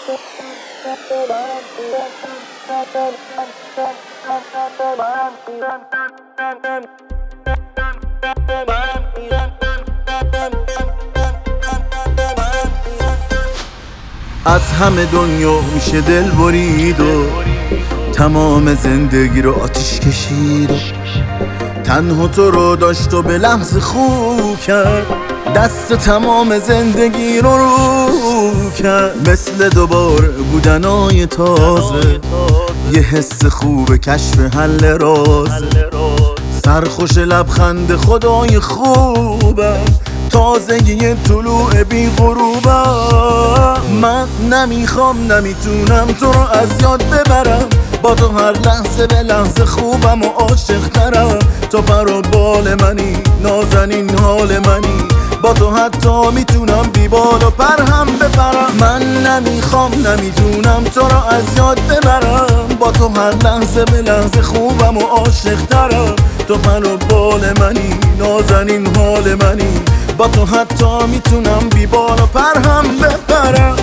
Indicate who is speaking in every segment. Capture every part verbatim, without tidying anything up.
Speaker 1: از همه دنیا میشه دل برید و تمام زندگی رو آتیش کشید و تنها تو رو داشت و به لحظه خوب کرد، دست تمام زندگی رو رو کرد. مثل دوباره بودنای تازه، یه حس خوب کشف حل رازه. سرخوش لبخند خدای خوبم، تازگی طلوع بی غروبم. من نمیخوام نمیتونم تو رو از یاد ببرم، با تو هر لحظه به لحظه خوبم و عاشق ترم. تو پر و بال منی، نازنین حال منی، با تو حتی میتونم بی بال و پر هم بپرم. من نمیخوام نمیتونم تو رو از یاد ببرم، با تو هر لحظه به لحظه خوبم و عاشق ترم. تو پر و بال منی، نازنین حال منی، با تو حتی میتونم بی بال و پر هم بپرم.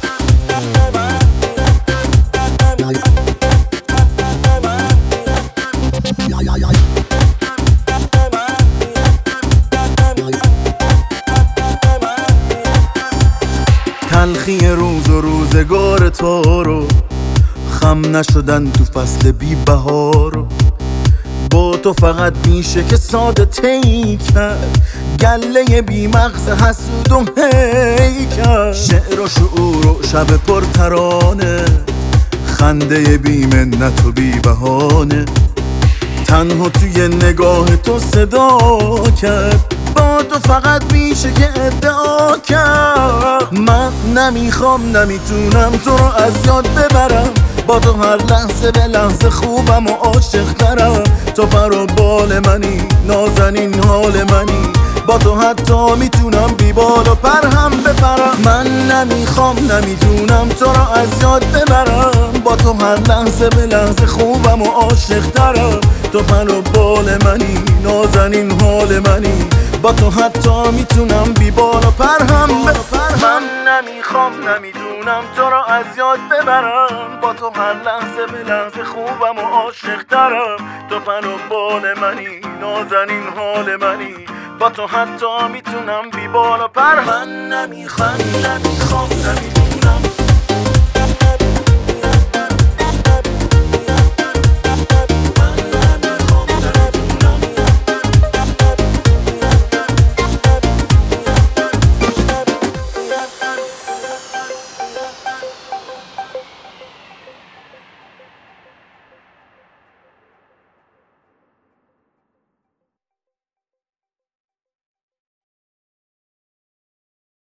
Speaker 1: تلخی روز و روزگار تو رو، خم نشدن تو فصل بی بهار. با تو فقط میشه که ساده تی کرد، گله بی مغز حسود و هی کرد. شعر و شعور و شب پر ترانه، خنده بی منت و بی بهانه. تنها توی نگاه تو صدا کرد، با تو فقط میشه که ادعا کرد. من نمیخوام نمیتونم تو رو از یاد ببرم، با تو هر لحظه به لحظه خوبم و عاشق ترم. تو پر و بال منی، نازنین حال منی، با تو حتی میتونم بی بال و پر هم بپرم. من نمیخوام نمیتونم تو رو از یاد ببرم، با تو هر لحظه به لحظه خوبم و عاشق ترم. تو پر و بال منی، نازنین حال منی، با تو حتی میتونم بی بال و پر هم بپرم. من نمیخوام نمیدونم تو رو از یاد ببرم، با تو هر لحظه به لحظه خوبم و عاشق ترم. تو پر و بال منی، نازنین حال منی، با تو حتی میتونم بی بال و پر. من نمیخوام نمیخوام نمیدونم